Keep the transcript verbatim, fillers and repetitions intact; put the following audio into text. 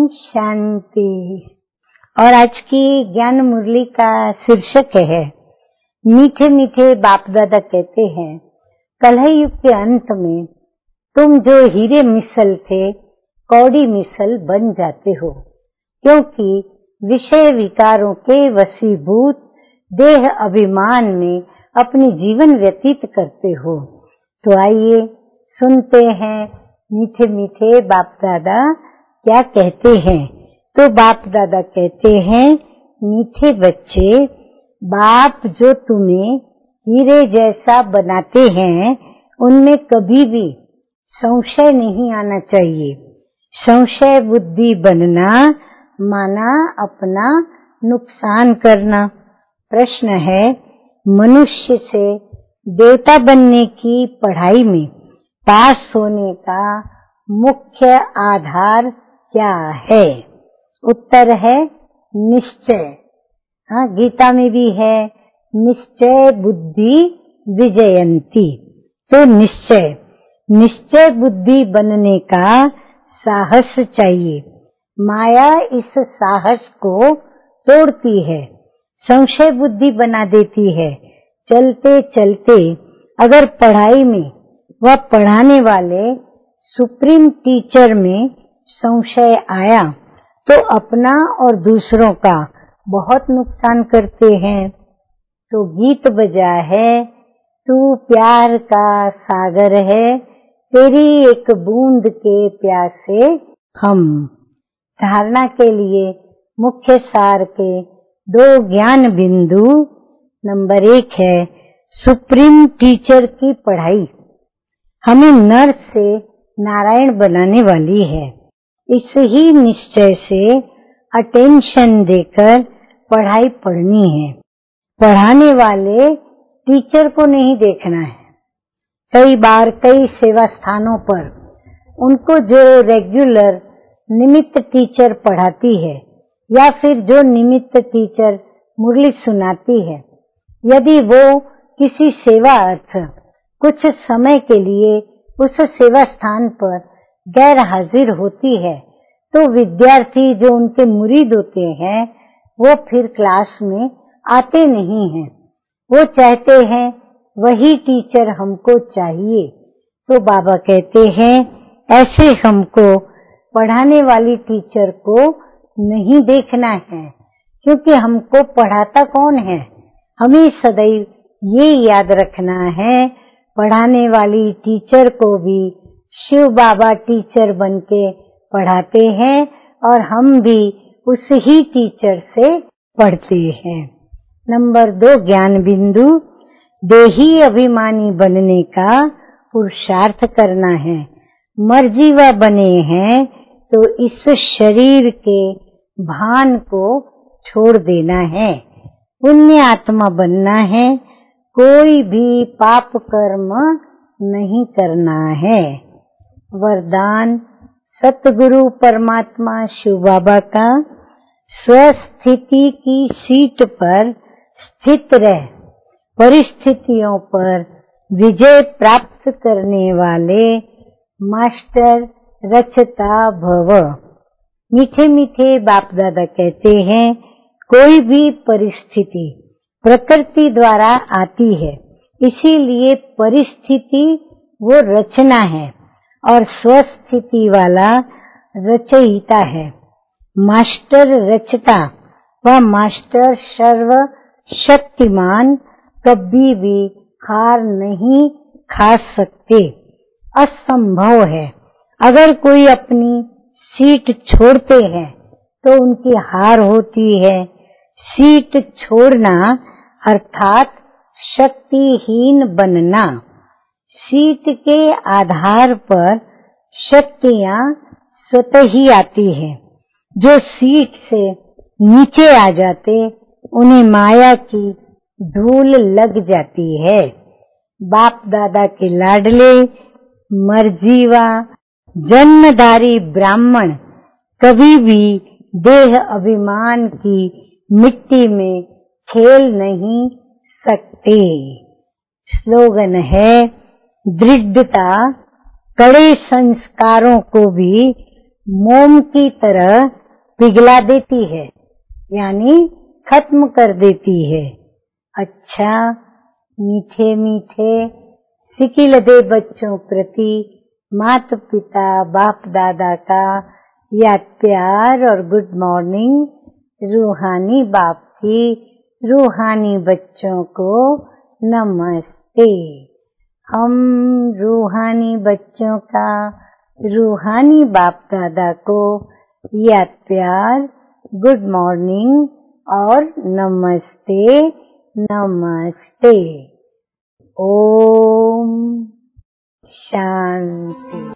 ओम शांति। और आज की ज्ञान मुरली का शीर्षक है मीठे मीठे बाप दादा कहते हैं, कलह युग के अंत में तुम जो हीरे मिसल थे कौड़ी मिसल बन जाते हो, क्योंकि विषय विकारों के वशीभूत देह अभिमान में अपनी जीवन व्यतीत करते हो। तो आइए सुनते हैं मीठे मीठे बाप दादा क्या कहते हैं। तो बाप दादा कहते हैं, मीठे बच्चे, बाप जो तुम्हें हीरे जैसा बनाते हैं उनमें कभी भी संशय नहीं आना चाहिए। संशय बुद्धि बनना माना अपना नुकसान करना। प्रश्न है, मनुष्य से देवता बनने की पढ़ाई में पास होने का मुख्य आधार क्या है? उत्तर है निश्चय। हाँ, गीता में भी है निश्चय बुद्धि विजयंती। तो निश्चय निश्चय बुद्धि बनने का साहस चाहिए। माया इस साहस को तोड़ती है, संशय बुद्धि बना देती है। चलते चलते अगर पढ़ाई में व पढ़ाने वाले सुप्रीम टीचर में संशय आया तो अपना और दूसरों का बहुत नुकसान करते हैं। तो गीत बजा है, तू प्यार का सागर है, तेरी एक बूंद के प्यासे हम। धारणा के लिए मुख्य सार के दो ज्ञान बिंदु। नंबर एक है सुप्रीम टीचर की पढ़ाई हमें नर से नारायण बनाने वाली है। इस ही निश्चय से अटेंशन देकर पढ़ाई पढ़नी है। पढ़ाने वाले टीचर को नहीं देखना है। कई बार कई सेवा स्थानों पर उनको जो रेगुलर निमित्त टीचर पढ़ाती है या फिर जो निमित्त टीचर मुरली सुनाती है, यदि वो किसी सेवा अर्थ कुछ समय के लिए उस सेवा स्थान पर गैर हाजिर होती है, तो विद्यार्थी जो उनके मुरीद होते हैं वो फिर क्लास में आते नहीं हैं। वो चाहते हैं वही टीचर हमको चाहिए। तो बाबा कहते हैं ऐसे हमको पढ़ाने वाली टीचर को नहीं देखना है, क्योंकि हमको पढ़ाता कौन है। हमें सदैव ये याद रखना है, पढ़ाने वाली टीचर को भी शिव बाबा टीचर बनके पढ़ाते हैं और हम भी उस ही टीचर से पढ़ते हैं। नंबर दो ज्ञान बिंदु, देही अभिमानी बनने का पुरुषार्थ करना है। मर्जीवा बने हैं तो इस शरीर के भान को छोड़ देना है। पुण्य आत्मा बनना है, कोई भी पाप कर्म नहीं करना है। वरदान सतगुरु परमात्मा शिव बाबा का, स्वस्थिति की सीट पर स्थित रह परिस्थितियों पर विजय प्राप्त करने वाले मास्टर रचता भव। मीठे मीठे बाप दादा कहते हैं, कोई भी परिस्थिति प्रकृति द्वारा आती है, इसीलिए परिस्थिति वो रचना है और स्वस्थिति वाला रचयिता है। मास्टर रचता व मास्टर सर्व शक्तिमान कभी भी हार नहीं खा सकते, असंभव है। अगर कोई अपनी सीट छोड़ते हैं तो उनकी हार होती है। सीट छोड़ना अर्थात शक्तिहीन बनना। सीट के आधार पर शक्तियां स्वतः ही आती है। जो सीट से नीचे आ जाते उन्हें माया की धूल लग जाती है। बाप दादा के लाडले मर्जीवा जन्मधारी ब्राह्मण कभी भी देह अभिमान की मिट्टी में खेल नहीं सकते। स्लोगन है, दृढ़ता कड़े संस्कारों को भी मोम की तरह पिघला देती है, यानी खत्म कर देती है। अच्छा, मीठे मीठे सिकिलदे बच्चों प्रति माता पिता बाप दादा का याद प्यार और गुड मॉर्निंग। रूहानी बाप की रूहानी बच्चों को नमस्ते। हम रूहानी बच्चों का रूहानी बाप दादा को याद प्यार, गुड मॉर्निंग और नमस्ते नमस्ते। ओम शांति।